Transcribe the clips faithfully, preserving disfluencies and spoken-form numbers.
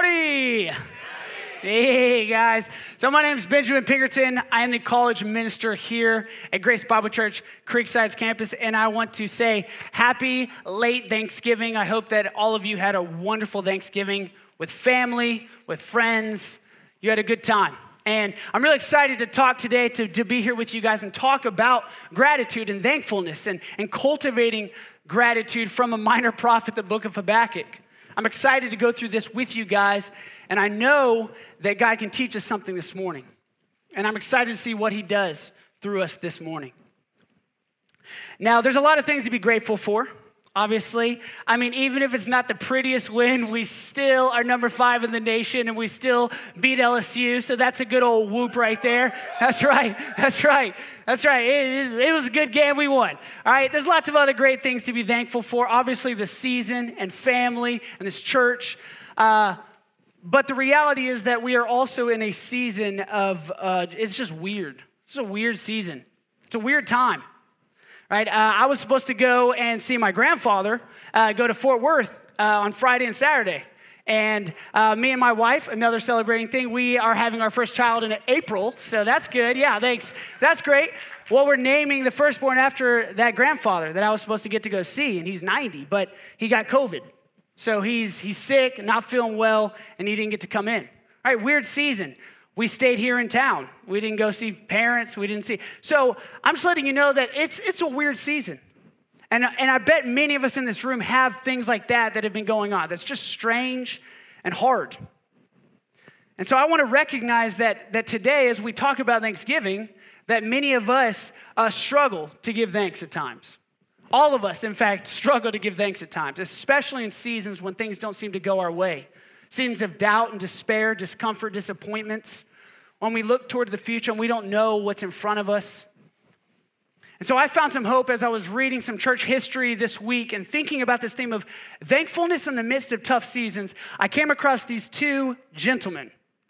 Howdy. Hey, guys. So my name is Benjamin Pinkerton. I am the college minister here at Grace Bible Church, Creekside's campus, and I want to say happy late Thanksgiving. I hope that all of you had a wonderful Thanksgiving with family, with friends. You had a good time. And I'm really excited to talk today, to, to be here with you guys and talk about gratitude and thankfulness and, and cultivating gratitude from a minor prophet, the book of Habakkuk. I'm excited to go through this with you guys, and I know that God can teach us something this morning. And I'm excited to see what he does through us this morning. Now, there's a lot of things to be grateful for, obviously. I mean, even if it's not the prettiest win, we still are number five in the nation, and we still beat L S U, so that's a good old whoop right there. That's right, that's right, that's right. It, it, it was a good game, we won. All right, there's lots of other great things to be thankful for. Obviously, the season and family and this church. Uh, but the reality is that we are also in a season of, uh, it's just weird. It's a weird season. It's a weird time. Right, uh, I was supposed to go and see my grandfather, uh, go to Fort Worth uh, on Friday and Saturday. And uh, me and my wife, another celebrating thing, we are having our first child in April, so that's good. Yeah, thanks. That's great. Well, we're naming the firstborn after that grandfather that I was supposed to get to go see, and he's ninety, but he got COVID. So he's he's sick, not feeling well, and he didn't get to come in. All right, weird season. We stayed here in town. We didn't go see parents. We didn't see. So I'm just letting you know that it's it's a weird season. And, and I bet many of us in this room have things like that that have been going on. That's just strange and hard. And so I want to recognize that, that today, as we talk about Thanksgiving, that many of us uh, struggle to give thanks at times. All of us, in fact, struggle to give thanks at times, especially in seasons when things don't seem to go our way. Seasons of doubt and despair, discomfort, disappointments, when we look toward the future and we don't know what's in front of us. And so I found some hope as I was reading some church history this week and thinking about this theme of thankfulness in the midst of tough seasons. I came across these two gentlemen.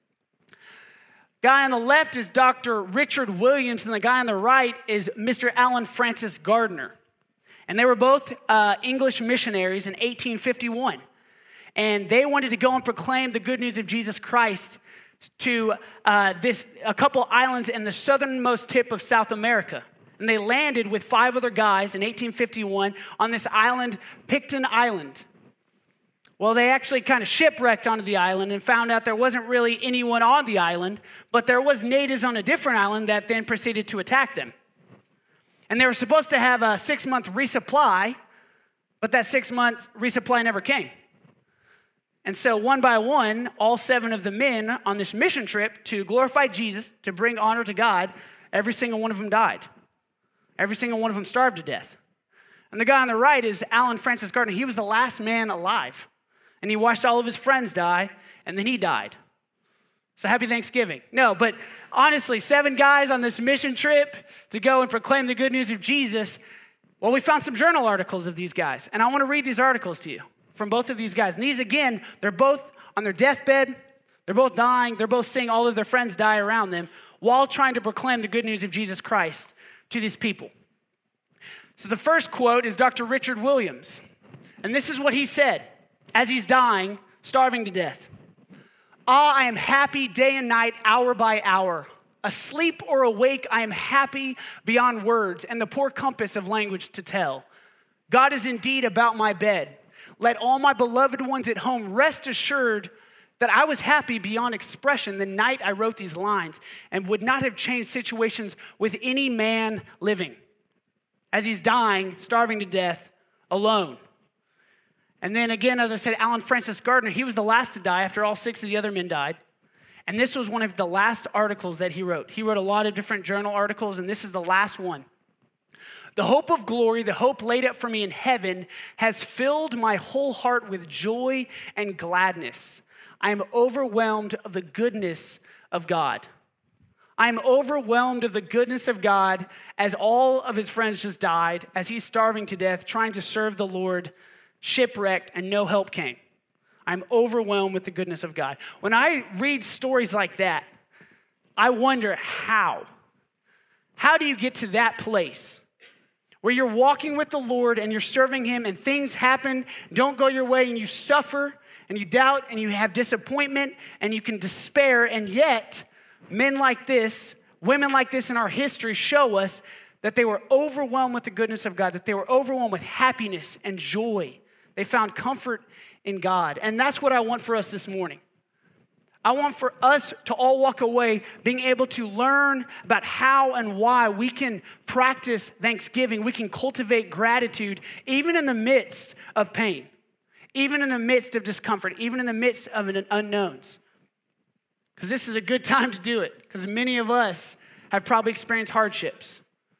Guy on the left is Doctor Richard Williams, and the guy on the right is Mister Allen Francis Gardner. And they were both uh, English missionaries in eighteen fifty-one. And they wanted to go and proclaim the good news of Jesus Christ to uh, this a couple islands in the southernmost tip of South America. And they landed with five other guys in eighteen fifty-one on this island, Picton Island. Well, they actually kind of shipwrecked onto the island and found out there wasn't really anyone on the island, but there was natives on a different island that then proceeded to attack them. And they were supposed to have a six-month resupply, but that six-month resupply never came. And so one by one, all seven of the men on this mission trip to glorify Jesus, to bring honor to God, every single one of them died. Every single one of them starved to death. And the guy on the right is Allen Francis Gardner. He was the last man alive. And he watched all of his friends die, and then he died. So happy Thanksgiving. No, but honestly, seven guys on this mission trip to go and proclaim the good news of Jesus. Well, we found some journal articles of these guys. And I want to read these articles to you from both of these guys. And these, again, they're both on their deathbed. They're both dying. They're both seeing all of their friends die around them while trying to proclaim the good news of Jesus Christ to these people. So the first quote is Doctor Richard Williams. And this is what he said as he's dying, starving to death. Ah, I am happy day and night, hour by hour. Asleep or awake, I am happy beyond words and the poor compass of language to tell. God is indeed about my bed. Let all my beloved ones at home rest assured that I was happy beyond expression the night I wrote these lines and would not have changed situations with any man living. As he's dying, starving to death, alone. And then again, as I said, Allen Francis Gardner, he was the last to die after all six of the other men died. And this was one of the last articles that he wrote. He wrote a lot of different journal articles, and this is the last one. The hope of glory, the hope laid up for me in heaven, has filled my whole heart with joy and gladness. I am overwhelmed of the goodness of God. I am overwhelmed of the goodness of God as all of his friends just died, as he's starving to death, trying to serve the Lord, shipwrecked, and no help came. I'm overwhelmed with the goodness of God. When I read stories like that, I wonder how. How do you get to that place where you're walking with the Lord and you're serving him and things happen, don't go your way, and you suffer and you doubt and you have disappointment and you can despair. And yet, men like this, women like this in our history show us that they were overwhelmed with the goodness of God, that they were overwhelmed with happiness and joy. They found comfort in God. And that's what I want for us this morning. I want for us to all walk away being able to learn about how and why we can practice thanksgiving. We can cultivate gratitude even in the midst of pain, even in the midst of discomfort, even in the midst of an unknowns. Because this is a good time to do it, because many of us have probably experienced hardships.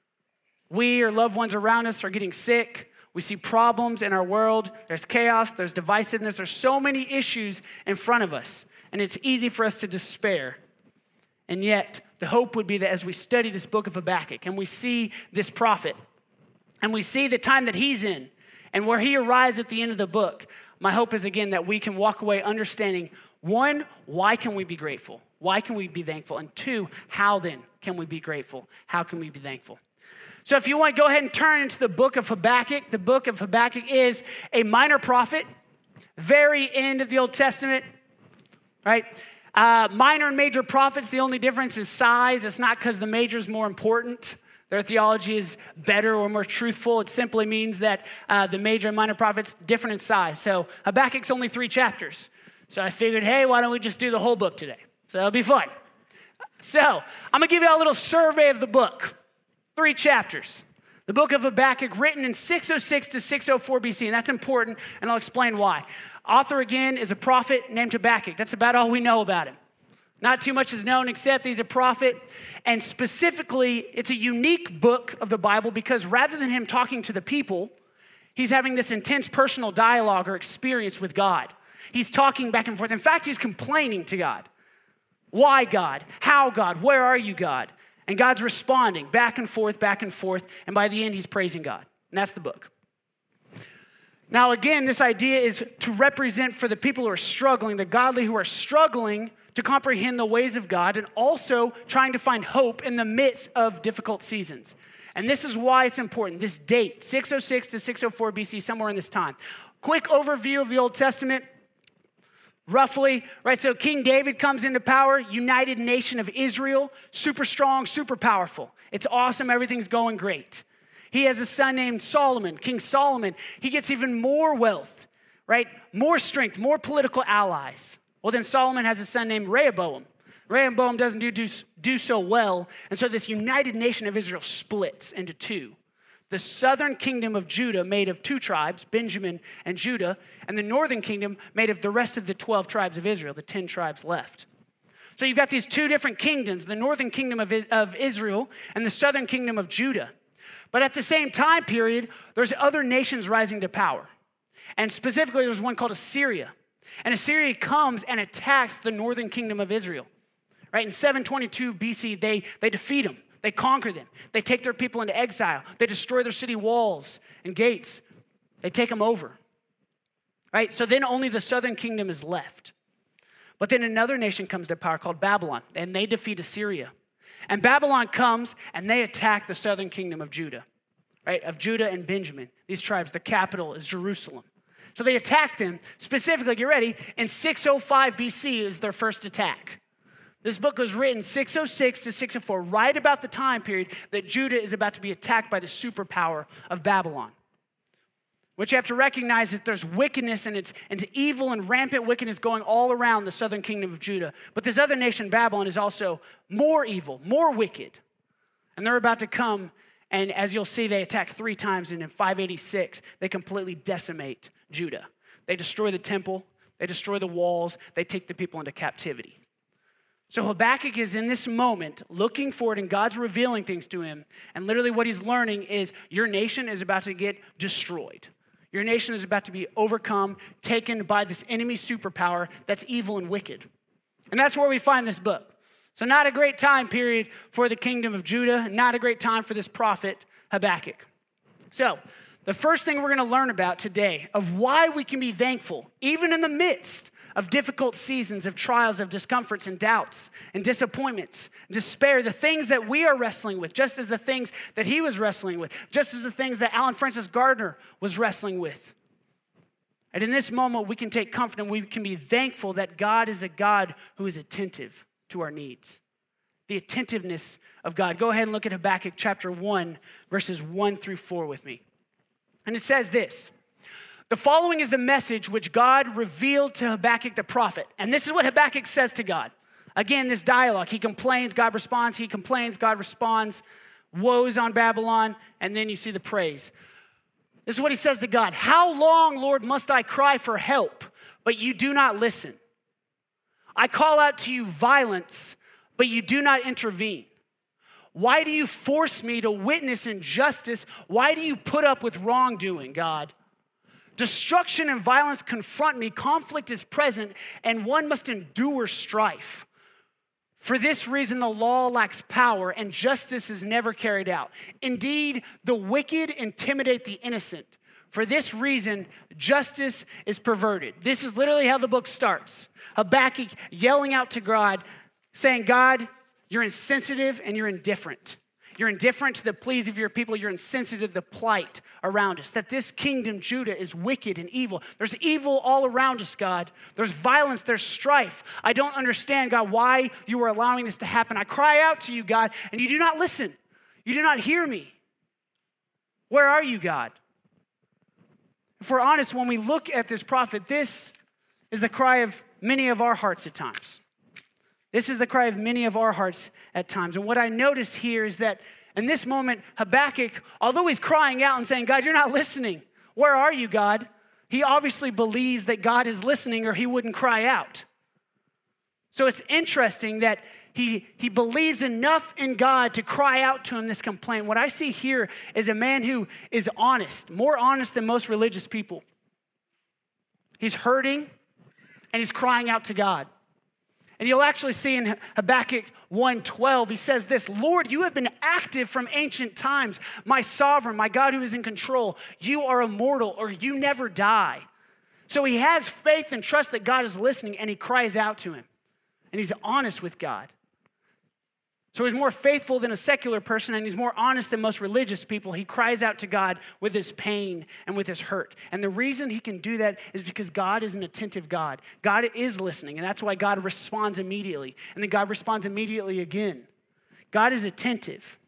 We or loved ones around us are getting sick. We see problems in our world. There's chaos, there's divisiveness, there's so many issues in front of us. And it's easy for us to despair. And yet, the hope would be that as we study this book of Habakkuk and we see this prophet and we see the time that he's in and where he arrives at the end of the book, my hope is, again, that we can walk away understanding, one, why can we be grateful? Why can we be thankful? And two, how then can we be grateful? How can we be thankful? So if you want to go ahead and turn into the book of Habakkuk, the book of Habakkuk is a minor prophet, very end of the Old Testament. Right? Uh, minor and major prophets, the only difference is size. It's not because the major is more important. Their theology is better or more truthful. It simply means that uh, the major and minor prophets different in size. So Habakkuk's only three chapters. So I figured, hey, why don't we just do the whole book today? So it'll be fun. So I'm going to give you a little survey of the book. Three chapters. The book of Habakkuk, written in six oh six to six oh four B C, and that's important, and I'll explain why. Author, again, is a prophet named Habakkuk. That's about all we know about him. Not too much is known except he's a prophet, and specifically, it's a unique book of the Bible because rather than him talking to the people, he's having this intense personal dialogue or experience with God. He's talking back and forth. In fact, he's complaining to God. Why, God? How, God? Where are you, God? And God's responding back and forth, back and forth, and by the end, he's praising God. And that's the book. Now, again, this idea is to represent for the people who are struggling, the godly who are struggling to comprehend the ways of God and also trying to find hope in the midst of difficult seasons. And this is why it's important. This date, six oh six to six oh four B C, somewhere in this time. Quick overview of the Old Testament. Roughly, right, so King David comes into power, united nation of Israel, super strong, super powerful. It's awesome, everything's going great. He has a son named Solomon, King Solomon. He gets even more wealth, right? More strength, more political allies. Well, then Solomon has a son named Rehoboam. Rehoboam doesn't do, do, do so well, and so this united nation of Israel splits into two. The southern kingdom of Judah made of two tribes, Benjamin and Judah, and the northern kingdom made of the rest of the twelve tribes of Israel, the ten tribes left. So you've got these two different kingdoms, the northern kingdom of, of Israel and the southern kingdom of Judah. But at the same time period, there's other nations rising to power. And specifically, there's one called Assyria. And Assyria comes and attacks the northern kingdom of Israel. Right? In seven twenty-two B C, they, they defeat them. They conquer them. They take their people into exile. They destroy their city walls and gates. They take them over. Right? So then only the southern kingdom is left. But then another nation comes to power called Babylon, and they defeat Assyria. And Babylon comes and they attack the southern kingdom of Judah, right? Of Judah and Benjamin. These tribes, the capital is Jerusalem. So they attack them specifically, get ready, in six oh five B C is their first attack. This book was written six oh six to six oh four, right about the time period that Judah is about to be attacked by the superpower of Babylon. What you have to recognize is that there's wickedness and it's, it's evil and rampant wickedness going all around the southern kingdom of Judah. But this other nation, Babylon, is also more evil, more wicked. And they're about to come, and as you'll see, they attack three times, and in five eighty-six, they completely decimate Judah. They destroy the temple, they destroy the walls, they take the people into captivity. So Habakkuk is in this moment looking forward, and God's revealing things to him. And literally what he's learning is your nation is about to get destroyed. Your nation is about to be overcome, taken by this enemy superpower that's evil and wicked. And that's where we find this book. So not a great time period for the kingdom of Judah, not a great time for this prophet Habakkuk. So the first thing we're going to learn about today of why we can be thankful, even in the midst of difficult seasons, of trials, of discomforts and doubts and disappointments, despair, the things that we are wrestling with, just as the things that he was wrestling with, just as the things that Alan Francis Gardner was wrestling with. And in this moment, we can take comfort and we can be thankful that God is a God who is attentive to our needs. The attentiveness of God. Go ahead and look at Habakkuk chapter one, verses one through four with me. And it says this: the following is the message which God revealed to Habakkuk the prophet. And this is what Habakkuk says to God. Again, this dialogue. He complains, God responds. He complains, God responds. Woes on Babylon. And then you see the praise. This is what he says to God. How long, Lord, must I cry for help, but you do not listen? I call out to you violence, but you do not intervene. Why do you force me to witness injustice? Why do you put up with wrongdoing, God? Destruction and violence confront me. Conflict is present, and one must endure strife. For this reason, the law lacks power, and justice is never carried out. Indeed, the wicked intimidate the innocent. For this reason, justice is perverted. This is literally how the book starts. Habakkuk yelling out to God, saying, God, you're insensitive and you're indifferent. You're indifferent to the pleas of your people. You're insensitive to the plight around us. That this kingdom, Judah, is wicked and evil. There's evil all around us, God. There's violence, there's strife. I don't understand, God, why you are allowing this to happen. I cry out to you, God, and you do not listen. You do not hear me. Where are you, God? If we're honest, when we look at this prophet, this is the cry of many of our hearts at times. This is the cry of many of our hearts at times. And what I notice here is that in this moment, Habakkuk, although he's crying out and saying, God, you're not listening. Where are you, God? He obviously believes that God is listening or he wouldn't cry out. So it's interesting that he, he believes enough in God to cry out to him this complaint. What I see here is a man who is honest, more honest than most religious people. He's hurting and he's crying out to God. And you'll actually see in Habakkuk one twelve, he says this: Lord, you have been active from ancient times. My sovereign, my God who is in control. You are immortal, or you never die. So he has faith and trust that God is listening, and he cries out to him. And he's honest with God. So he's more faithful than a secular person, and he's more honest than most religious people. He cries out to God with his pain and with his hurt. And the reason he can do that is because God is an attentive God. God is listening, and that's why God responds immediately. And then God responds immediately again. God is attentive.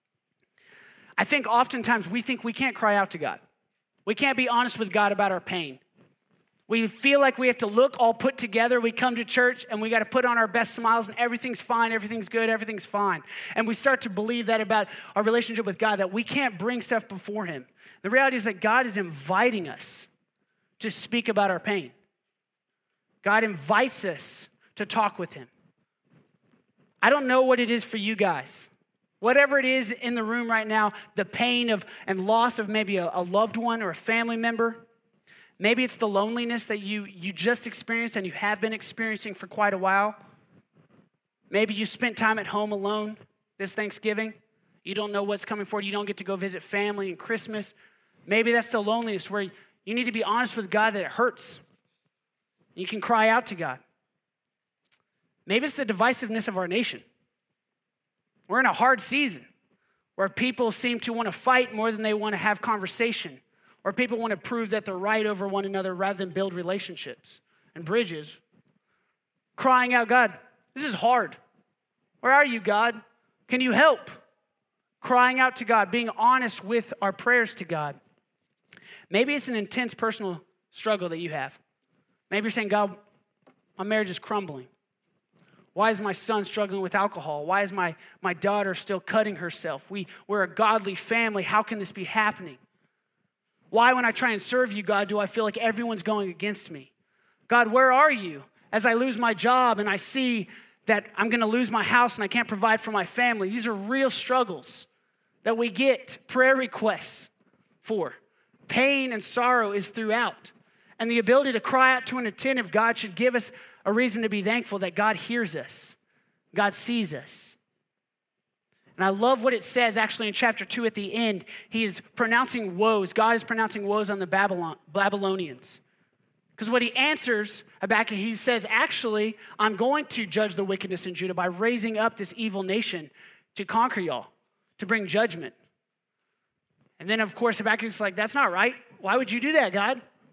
I think oftentimes we think we can't cry out to God. We can't be honest with God about our pain. We feel like we have to look all put together. We come to church and we got to put on our best smiles and everything's fine, everything's good, everything's fine. And we start to believe that about our relationship with God, that we can't bring stuff before him. The reality is that God is inviting us to speak about our pain. God invites us to talk with him. I don't know what it is for you guys. Whatever it is in the room right now, the pain of and loss of maybe a, a loved one or a family member. Maybe it's the loneliness that you, you just experienced and you have been experiencing for quite a while. Maybe you spent time at home alone this Thanksgiving. You don't know what's coming forward. You don't get to go visit family and Christmas. Maybe that's the loneliness where you need to be honest with God that it hurts. You can cry out to God. Maybe it's the divisiveness of our nation. We're in a hard season where people seem to want to fight more than they want to have conversation. Or people want to prove that they're right over one another rather than build relationships and bridges. Crying out, God, this is hard. Where are you, God? Can you help? Crying out to God, being honest with our prayers to God. Maybe it's an intense personal struggle that you have. Maybe you're saying, God, my marriage is crumbling. Why is my son struggling with alcohol? Why is my, my daughter still cutting herself? We, we're a godly family. How can this be happening? Why, when I try and serve you, God, do I feel like everyone's going against me? God, where are you? As I lose my job and I see that I'm going to lose my house and I can't provide for my family. These are real struggles that we get prayer requests for. Pain and sorrow is throughout. And the ability to cry out to an attentive God should give us a reason to be thankful that God hears us. God sees us. And I love what it says actually in chapter two at the end. He is pronouncing woes. God is pronouncing woes on the Babylon, Babylonians. Because what he answers Habakkuk, he says, actually, I'm going to judge the wickedness in Judah by raising up this evil nation to conquer y'all, to bring judgment. And then, of course, Habakkuk's like, that's not right. Why would you do that, God?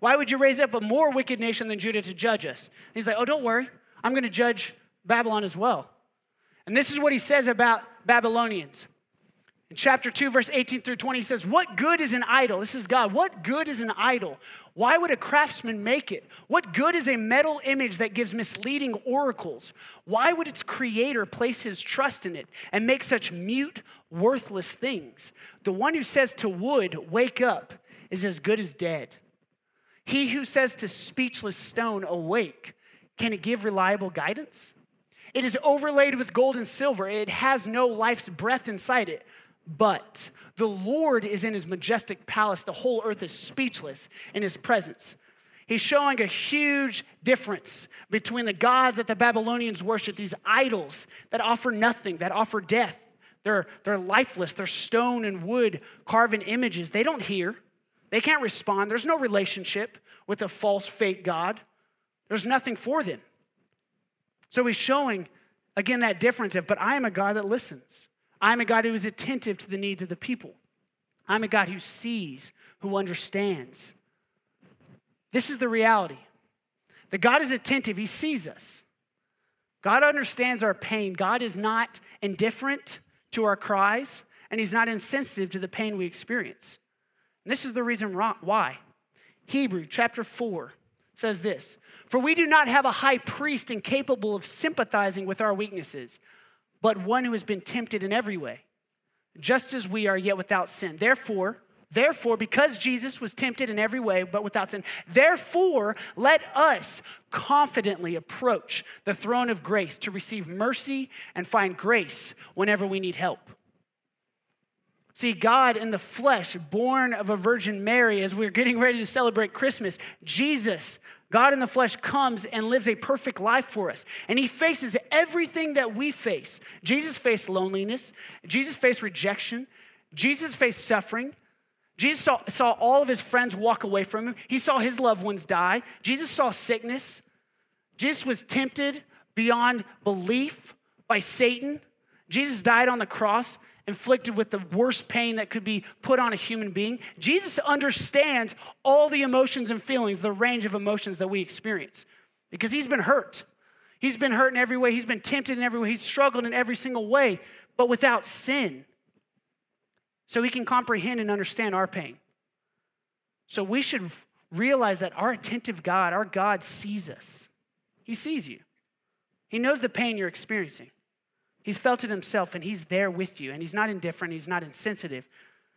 Why would you raise up a more wicked nation than Judah to judge us? And he's like, oh, don't worry. I'm going to judge Babylon as well. And this is what he says about Babylonians. In chapter two, verse eighteen through twenty, he says, what good is an idol? This is God. What good is an idol? Why would a craftsman make it? What good is a metal image that gives misleading oracles? Why would its creator place his trust in it and make such mute, worthless things? The one who says to wood, wake up, is as good as dead. He who says to speechless stone, awake, can it give reliable guidance? It is overlaid with gold and silver. It has no life's breath inside it. But the Lord is in his majestic palace. The whole earth is speechless in his presence. He's showing a huge difference between the gods that the Babylonians worship, these idols that offer nothing, that offer death. They're, they're lifeless. They're stone and wood carven images. They don't hear. They can't respond. There's no relationship with a false, fake God. There's nothing for them. So he's showing, again, that difference of, but I am a God that listens. I'm a God who is attentive to the needs of the people. I'm a God who sees, who understands. This is the reality. That God is attentive. He sees us. God understands our pain. God is not indifferent to our cries, and he's not insensitive to the pain we experience. And this is the reason why. Hebrews chapter four says this, for we do not have a high priest incapable of sympathizing with our weaknesses, but one who has been tempted in every way, just as we are, yet without sin. Therefore, therefore, because Jesus was tempted in every way, but without sin, therefore, let us confidently approach the throne of grace to receive mercy and find grace whenever we need help. See, God in the flesh, born of a Virgin Mary, as we're getting ready to celebrate Christmas, Jesus, God in the flesh, comes and lives a perfect life for us. And he faces everything that we face. Jesus faced loneliness. Jesus faced rejection. Jesus faced suffering. Jesus saw, saw all of his friends walk away from him. He saw his loved ones die. Jesus saw sickness. Jesus was tempted beyond belief by Satan. Jesus died on the cross, inflicted with the worst pain that could be put on a human being. Jesus understands all the emotions and feelings, the range of emotions that we experience, because he's been hurt. He's been hurt in every way. He's been tempted in every way. He's struggled in every single way, but without sin. So he can comprehend and understand our pain. So we should realize that our attentive God, our God sees us. He sees you. He knows the pain you're experiencing. He's felt it himself, and he's there with you, and he's not indifferent, he's not insensitive.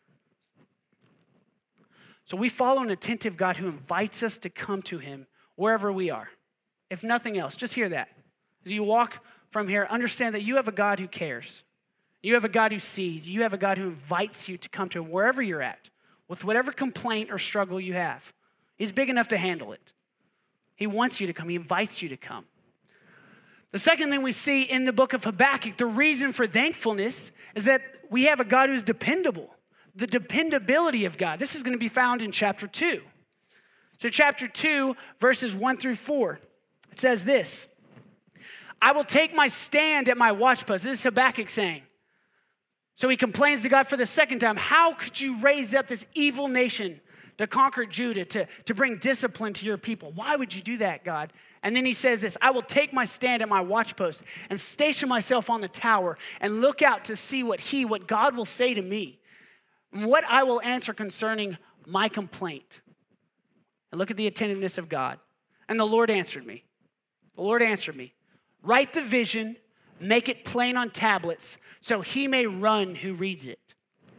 So we follow an attentive God who invites us to come to him wherever we are. If nothing else, just hear that. As you walk from here, understand that you have a God who cares. You have a God who sees. You have a God who invites you to come to him wherever you're at, with whatever complaint or struggle you have. He's big enough to handle it. He wants you to come. He invites you to come. The second thing we see in the book of Habakkuk, the reason for thankfulness is that we have a God who's dependable, the dependability of God. This is going to be found in chapter two. So chapter two, verses one through four, it says this, I will take my stand at my watchpost. This is Habakkuk saying. So he complains to God for the second time, how could you raise up this evil nation to conquer Judah, to, to bring discipline to your people? Why would you do that, God? And then he says this, I will take my stand at my watchpost and station myself on the tower and look out to see what he, what God will say to me, and what I will answer concerning my complaint. And look at the attentiveness of God. And the Lord answered me. The Lord answered me, write the vision, make it plain on tablets, so he may run who reads it.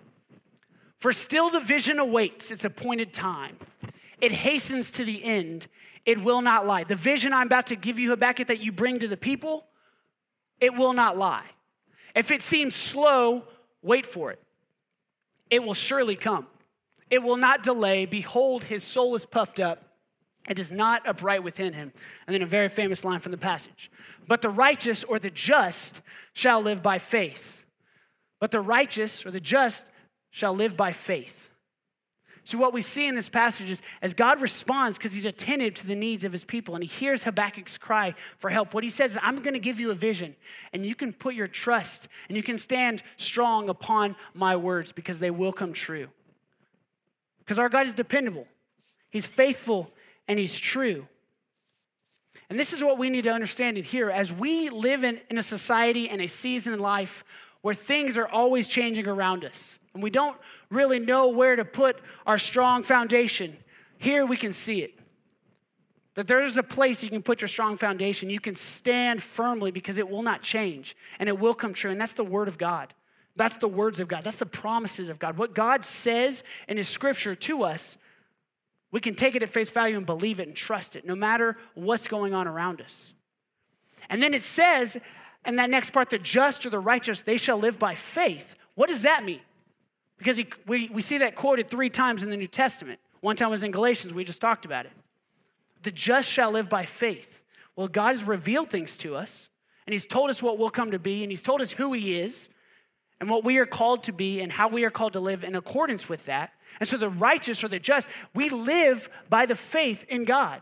For still the vision awaits its appointed time. It hastens to the end. It will not lie. The vision I'm about to give you, Habakkuk, that you bring to the people, it will not lie. If it seems slow, wait for it. It will surely come. It will not delay. Behold, his soul is puffed up. It is not upright within him. And then a very famous line from the passage. But the righteous or the just shall live by faith. But the righteous or the just shall live by faith. So what we see in this passage is as God responds because he's attentive to the needs of his people and he hears Habakkuk's cry for help. What he says is, I'm going to give you a vision and you can put your trust and you can stand strong upon my words because they will come true. Because our God is dependable. He's faithful and he's true. And this is what we need to understand in here. As we live in, in a society and a season in life where things are always changing around us, and we don't really know where to put our strong foundation, here we can see it. That there's a place you can put your strong foundation. You can stand firmly because it will not change and it will come true. And that's the word of God. That's the words of God. That's the promises of God. What God says in his scripture to us, we can take it at face value and believe it and trust it, no matter what's going on around us. And then it says in that next part, the just or the righteous, they shall live by faith. What does that mean? Because he, we, we see that quoted three times in the New Testament. One time was in Galatians. We just talked about it. The just shall live by faith. Well, God has revealed things to us, and he's told us what we'll come to be, and he's told us who he is, and what we are called to be, and how we are called to live in accordance with that. And so the righteous or the just, we live by the faith in God.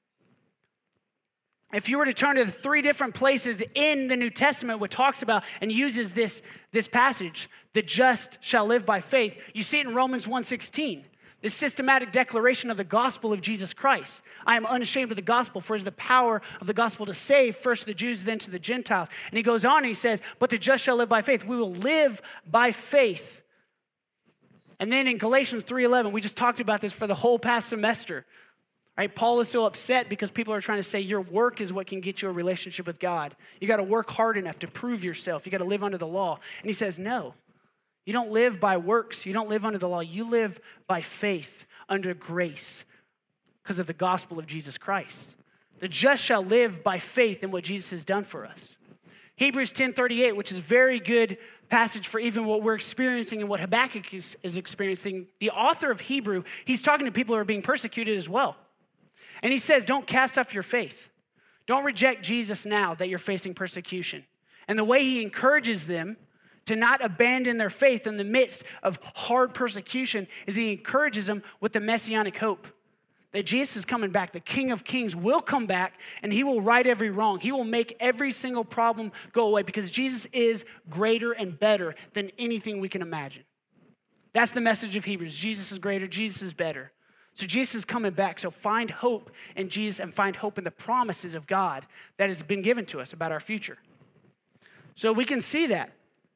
If you were to turn to the three different places in the New Testament which talks about and uses this, this passage, the just shall live by faith, you see it in Romans one sixteen. This systematic declaration of the gospel of Jesus Christ. I am unashamed of the gospel, for it is the power of the gospel to save first the Jews, then to the Gentiles. And he goes on and he says, but the just shall live by faith. We will live by faith. And then in Galatians three eleven, we just talked about this for the whole past semester. Right? Paul is so upset because people are trying to say your work is what can get you a relationship with God. You got to work hard enough to prove yourself. You got to live under the law. And he says, no. You don't live by works. You don't live under the law. You live by faith under grace because of the gospel of Jesus Christ. The just shall live by faith in what Jesus has done for us. Hebrews ten thirty-eight, which is a very good passage for even what we're experiencing and what Habakkuk is, is experiencing. The author of Hebrew, he's talking to people who are being persecuted as well. And he says, don't cast off your faith. Don't reject Jesus now that you're facing persecution. And the way he encourages them to not abandon their faith in the midst of hard persecution is he encourages them with the messianic hope that Jesus is coming back. The King of Kings will come back and he will right every wrong. He will make every single problem go away because Jesus is greater and better than anything we can imagine. That's the message of Hebrews. Jesus is greater, Jesus is better. So Jesus is coming back. So find hope in Jesus and find hope in the promises of God that has been given to us about our future. So we can see that.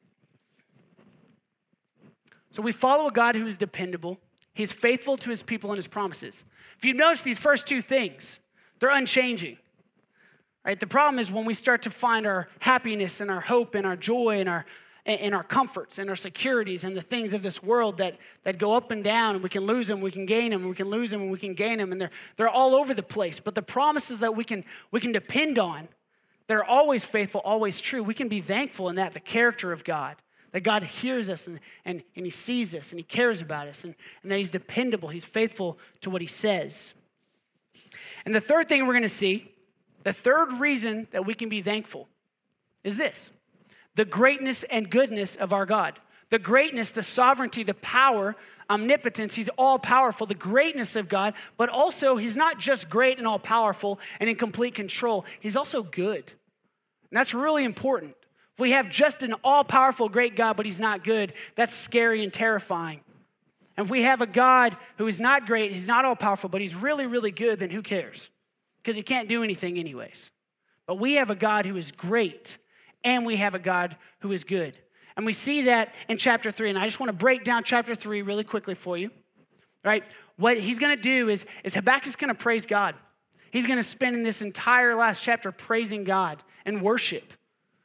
So we follow a God who is dependable. He's faithful to his people and his promises. If you notice these first two things, they're unchanging. Right? The problem is when we start to find our happiness and our hope and our joy and our and our comforts and our securities and the things of this world that, that go up and down, and we can lose them, we can gain them, we can lose them, and we can gain them, and they're, they're all over the place. But the promises that we can, we can depend on, they're always faithful, always true. We can be thankful in that, the character of God, that God hears us and, and, and he sees us and he cares about us, and, and that he's dependable, he's faithful to what he says. And the third thing we're going to see, the third reason that we can be thankful is this: the greatness and goodness of our God. The greatness, the sovereignty, the power, omnipotence. He's all powerful, the greatness of God, but also he's not just great and all powerful and in complete control. He's also good. And that's really important. If we have just an all powerful, great God, but he's not good, that's scary and terrifying. And if we have a God who is not great, he's not all powerful, but he's really, really good, then who cares? Because he can't do anything anyways. But we have a God who is great, and we have a God who is good. And we see that in chapter three. And I just want to break down chapter three really quickly for you. Right? What he's going to do is, is Habakkuk's going to praise God. He's going to spend in this entire last chapter praising God and worship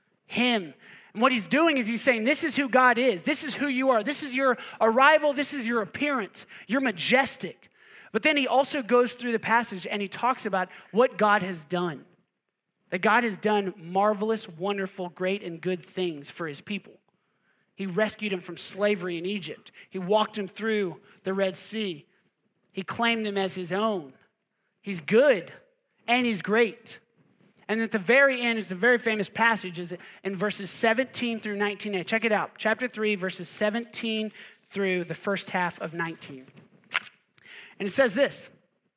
him. And what he's doing is he's saying, this is who God is. This is who you are. This is your arrival. This is your appearance. You're majestic. But then he also goes through the passage and he talks about what God has done. That God has done marvelous, wonderful, great, and good things for his people. He rescued them from slavery in Egypt. He walked them through the Red Sea. He claimed them as his own. He's good and he's great. And at the very end is a very famous passage is in verses seventeen through nineteen. Check it out. Chapter three, verses seventeen through the first half of nineteen. And it says this: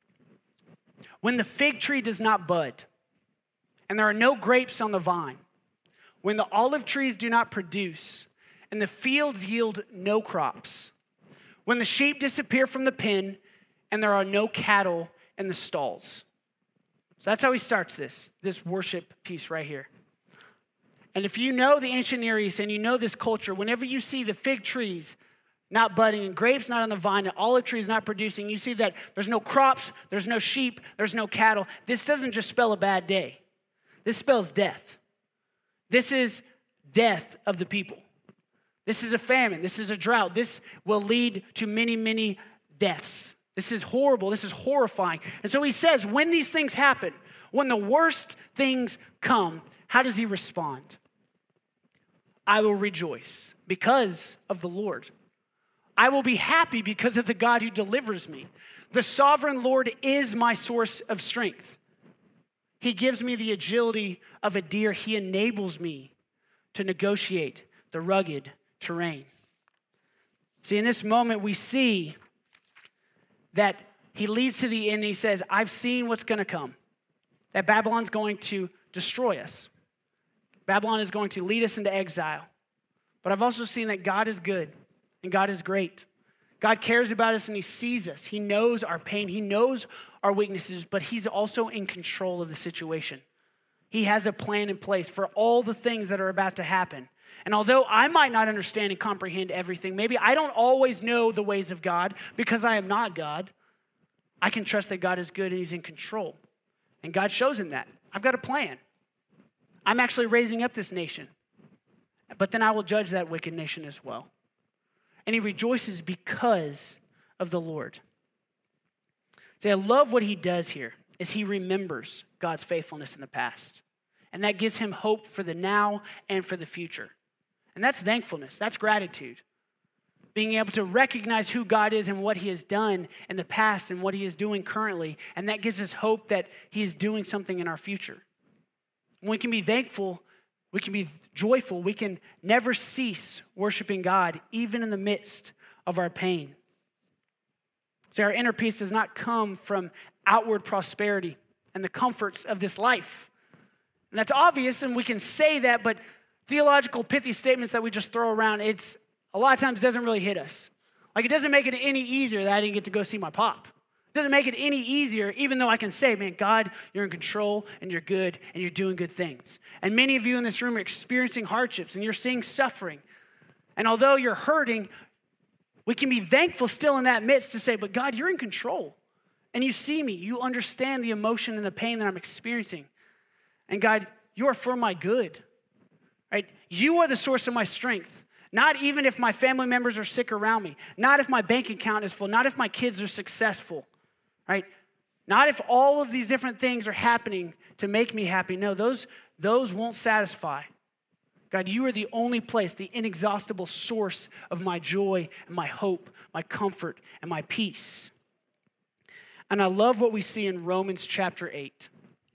when the fig tree does not bud, and there are no grapes on the vine, when the olive trees do not produce, and the fields yield no crops, when the sheep disappear from the pen, and there are no cattle in the stalls. So that's how he starts this, this worship piece right here. And if you know the ancient Near East and you know this culture, whenever you see the fig trees not budding and grapes not on the vine and olive trees not producing, you see that there's no crops, there's no sheep, there's no cattle. This doesn't just spell a bad day. This spells death. This is death of the people. This is a famine. This is a drought. This will lead to many, many deaths. This is horrible. This is horrifying. And so he says, when these things happen, when the worst things come, how does he respond? I will rejoice because of the Lord. I will be happy because of the God who delivers me. The sovereign Lord is my source of strength. He gives me the agility of a deer. He enables me to negotiate the rugged terrain. See, in this moment, we see that he leads to the end and he says, I've seen what's going to come. That Babylon's going to destroy us. Babylon is going to lead us into exile. But I've also seen that God is good and God is great. God cares about us and he sees us. He knows our pain. He knows our weaknesses, but he's also in control of the situation. He has a plan in place for all the things that are about to happen. And although I might not understand and comprehend everything, maybe I don't always know the ways of God because I am not God, I can trust that God is good and he's in control. And God shows him that. I've got a plan. I'm actually raising up this nation. But then I will judge that wicked nation as well. And he rejoices because of the Lord. See, I love what he does here is he remembers God's faithfulness in the past. And that gives him hope for the now and for the future. And that's thankfulness. That's gratitude. Being able to recognize who God is and what he has done in the past and what he is doing currently. And that gives us hope that he is doing something in our future. When we can be thankful, we can be joyful. We can never cease worshiping God, even in the midst of our pain. See, our inner peace does not come from outward prosperity and the comforts of this life. And that's obvious, and we can say that, but theological pithy statements that we just throw around, it's a lot of times doesn't really hit us. Like, it doesn't make it any easier that I didn't get to go see my pop. It doesn't make it any easier, even though I can say, man, God, you're in control, and you're good, and you're doing good things. And many of you in this room are experiencing hardships, and you're seeing suffering. And although you're hurting, we can be thankful still in that midst to say, but God, you're in control. And you see me. You understand the emotion and the pain that I'm experiencing. And God, you are for my good, right? You are the source of my strength. Not even if my family members are sick around me. Not if my bank account is full. Not if my kids are successful, right? Not if all of these different things are happening to make me happy. No, those, those won't satisfy. God, you are the only place, the inexhaustible source of my joy and my hope, my comfort and my peace. And I love what we see in Romans chapter eight.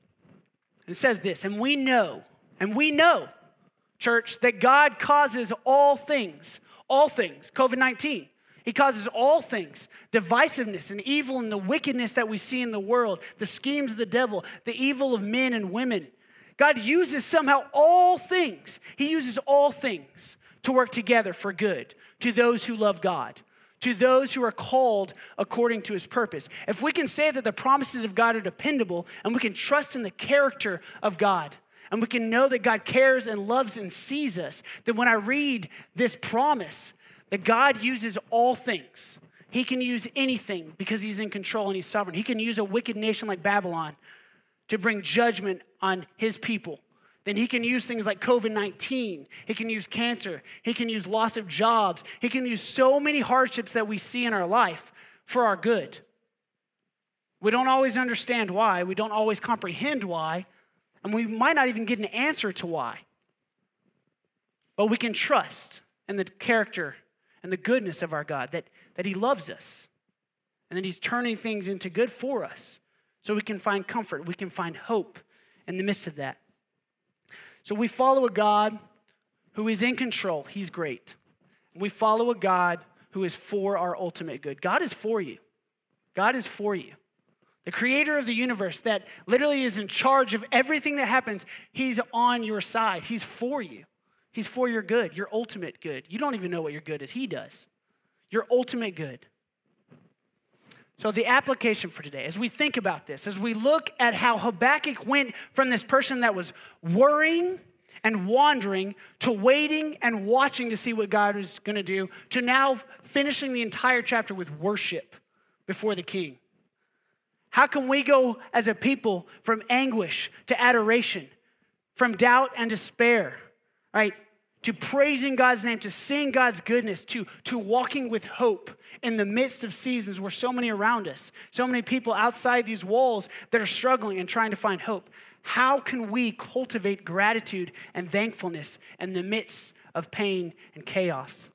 It says this, and we know, and we know, church, that God causes all things, all things, covid nineteen. He causes all things, divisiveness and evil and the wickedness that we see in the world, the schemes of the devil, the evil of men and women. God uses somehow all things. He uses all things to work together for good to those who love God, to those who are called according to his purpose. If we can say that the promises of God are dependable and we can trust in the character of God and we can know that God cares and loves and sees us, then when I read this promise that God uses all things, he can use anything because he's in control and he's sovereign. He can use a wicked nation like Babylon to bring judgment on his people. Then he can use things like covid nineteen. He can use cancer. He can use loss of jobs. He can use so many hardships that we see in our life for our good. We don't always understand why. We don't always comprehend why. And we might not even get an answer to why. But we can trust in the character and the goodness of our God, that, that he loves us and that he's turning things into good for us so we can find comfort, we can find hope in the midst of that. So we follow a God who is in control. He's great. And we follow a God who is for our ultimate good. God is for you. God is for you. The creator of the universe that literally is in charge of everything that happens, he's on your side. He's for you. He's for your good, your ultimate good. You don't even know what your good is. He does. Your ultimate good. So the application for today, as we think about this, as we look at how Habakkuk went from this person that was worrying and wandering to waiting and watching to see what God was going to do, to now finishing the entire chapter with worship before the king. How can we go as a people from anguish to adoration, from doubt and despair, right, to praising God's name, to seeing God's goodness, to, to walking with hope in the midst of seasons where so many around us, so many people outside these walls that are struggling and trying to find hope? How can we cultivate gratitude and thankfulness in the midst of pain and chaos?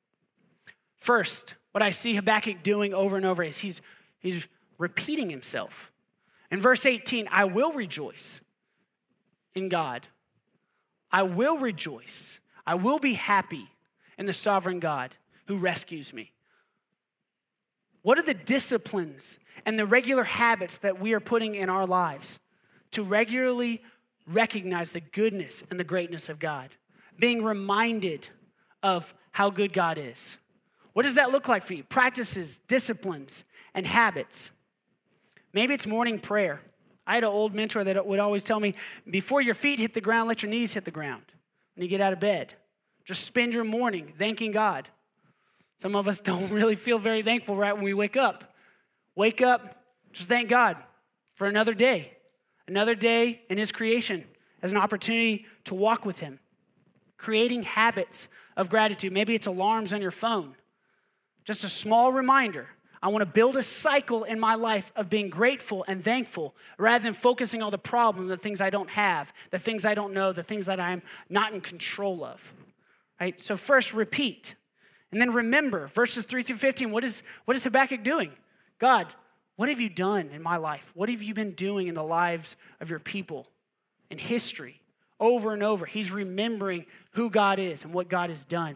First, what I see Habakkuk doing over and over is he's, he's repeating himself. In verse eighteen, I will rejoice in God. I will rejoice. I will be happy in the sovereign God who rescues me. What are the disciplines and the regular habits that we are putting in our lives to regularly recognize the goodness and the greatness of God? Being reminded of how good God is. What does that look like for you? Practices, disciplines, and habits. Maybe it's morning prayer. I had an old mentor that would always tell me, before your feet hit the ground, let your knees hit the ground when you get out of bed. Just spend your morning thanking God. Some of us don't really feel very thankful right when we wake up. Wake up, just thank God for another day. Another day in his creation as an opportunity to walk with him. Creating habits of gratitude. Maybe it's alarms on your phone. Just a small reminder. I want to build a cycle in my life of being grateful and thankful rather than focusing on the problem, the things I don't have, the things I don't know, the things that I'm not in control of. Right? So first, repeat. And then remember, verses three through fifteen, what is, what is Habakkuk doing? God, what have you done in my life? What have you been doing in the lives of your people in history? Over and over, he's remembering who God is and what God has done.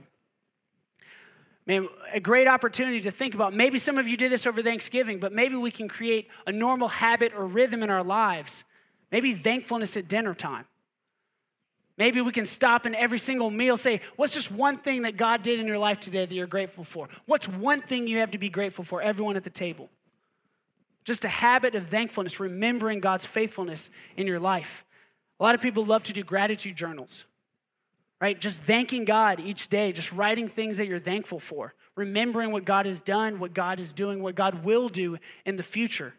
Man, a great opportunity to think about. Maybe some of you did this over Thanksgiving, but maybe we can create a normal habit or rhythm in our lives. Maybe thankfulness at dinner time. Maybe we can stop in every single meal, say, what's just one thing that God did in your life today that you're grateful for? What's one thing you have to be grateful for, everyone at the table? Just a habit of thankfulness, remembering God's faithfulness in your life. A lot of people love to do gratitude journals, right? Just thanking God each day, just writing things that you're thankful for, remembering what God has done, what God is doing, what God will do in the future.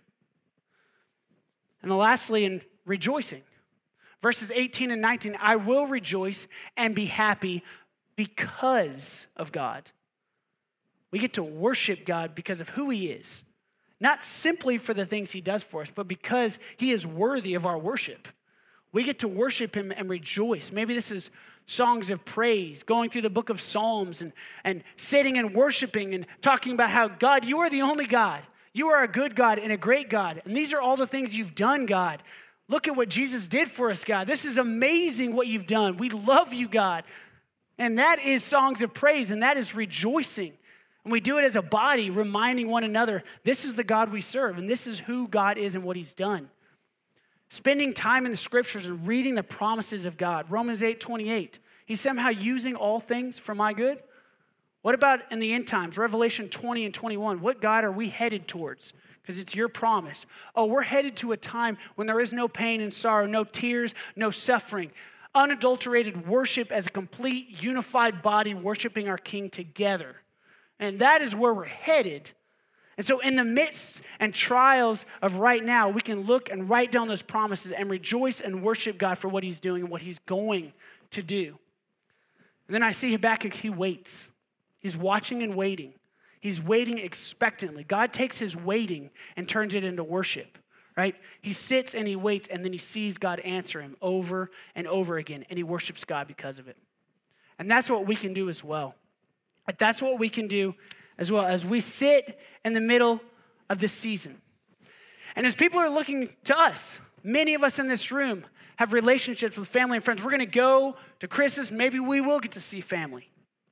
And then lastly, in rejoicing. Verses eighteen and nineteen, I will rejoice and be happy because of God. We get to worship God because of who he is. Not simply for the things he does for us, but because he is worthy of our worship. We get to worship him and rejoice. Maybe this is songs of praise, going through the book of Psalms and, and sitting and worshiping and talking about how, God, you are the only God. You are a good God and a great God. And these are all the things you've done, God. Look at what Jesus did for us, God. This is amazing what you've done. We love you, God. And that is songs of praise, and that is rejoicing. And we do it as a body, reminding one another, this is the God we serve, and this is who God is and what he's done. Spending time in the scriptures and reading the promises of God. Romans eight twenty-eight. He's somehow using all things for my good. What about in the end times? Revelation twenty and twenty-one. What God are we headed towards? Because it's your promise. Oh, we're headed to a time when there is no pain and sorrow, no tears, no suffering. Unadulterated worship as a complete unified body worshiping our King together. And that is where we're headed. And so in the midst and trials of right now, we can look and write down those promises and rejoice and worship God for what he's doing and what he's going to do. And then I see Habakkuk, he waits. He's watching and waiting. He's waiting expectantly. God takes his waiting and turns it into worship, right? He sits and he waits, and then he sees God answer him over and over again, and he worships God because of it. And that's what we can do as well. That's what we can do as well as we sit in the middle of this season. And as people are looking to us, many of us in this room have relationships with family and friends. We're going to go to Chris's. Maybe we will get to see family.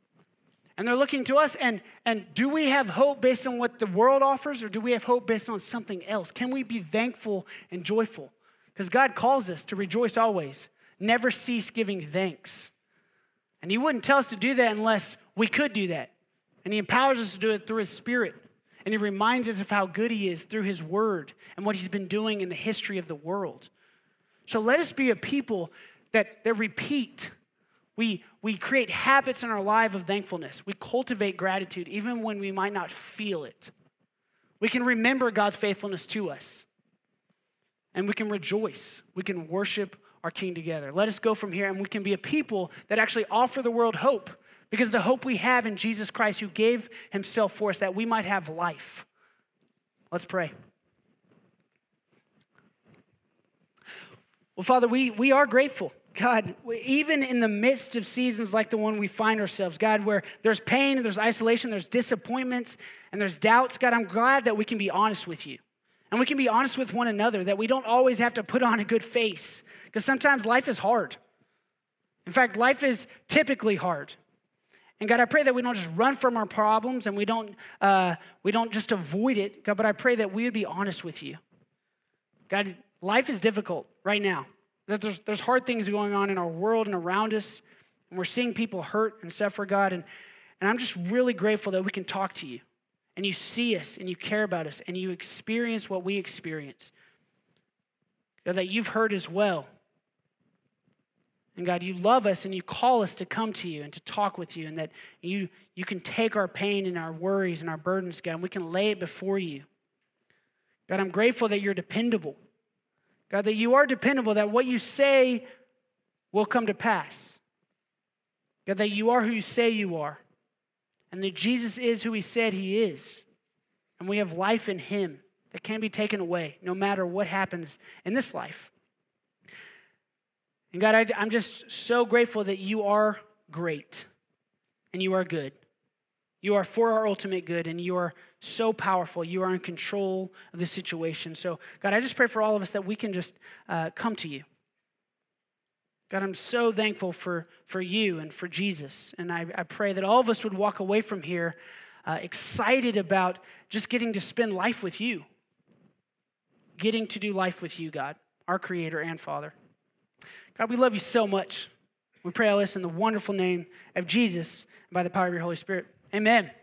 And they're looking to us, and, and do we have hope based on what the world offers, or do we have hope based on something else? Can we be thankful and joyful? Because God calls us to rejoice always, never cease giving thanks. And he wouldn't tell us to do that unless we could do that. And he empowers us to do it through his Spirit. And he reminds us of how good he is through his word and what he's been doing in the history of the world. So let us be a people that, that repeat. We, we create habits in our life of thankfulness. We cultivate gratitude even when we might not feel it. We can remember God's faithfulness to us. And we can rejoice. We can worship our King together. Let us go from here and we can be a people that actually offer the world hope, because the hope we have in Jesus Christ, who gave himself for us that we might have life. Let's pray. Well, Father, we, we are grateful. God, even in the midst of seasons like the one we find ourselves, God, where there's pain and there's isolation, there's disappointments and there's doubts, God, I'm glad that we can be honest with you. And we can be honest with one another, that we don't always have to put on a good face, because sometimes life is hard. In fact, life is typically hard. And God, I pray that we don't just run from our problems and we don't uh, we don't just avoid it, God, but I pray that we would be honest with you. God, life is difficult right now. There's, there's hard things going on in our world and around us, and we're seeing people hurt and suffer, God, and, and I'm just really grateful that we can talk to you, and you see us, and you care about us, and you experience what we experience. God, that you've heard as well. And God, you love us, and you call us to come to you and to talk with you, and that you, you can take our pain and our worries and our burdens, God, and we can lay it before you. God, I'm grateful that you're dependable. God, that you are dependable, that what you say will come to pass. God, that you are who you say you are, and that Jesus is who he said he is, and we have life in him that can't be taken away no matter what happens in this life. And God, I, I'm just so grateful that you are great and you are good. You are for our ultimate good, and you are so powerful. You are in control of the situation. So, God, I just pray for all of us that we can just uh, come to you. God, I'm so thankful for, for you and for Jesus. And I, I pray that all of us would walk away from here uh, excited about just getting to spend life with you. Getting to do life with you, God, our Creator and Father. God, we love you so much. We pray all this in the wonderful name of Jesus and by the power of your Holy Spirit. Amen.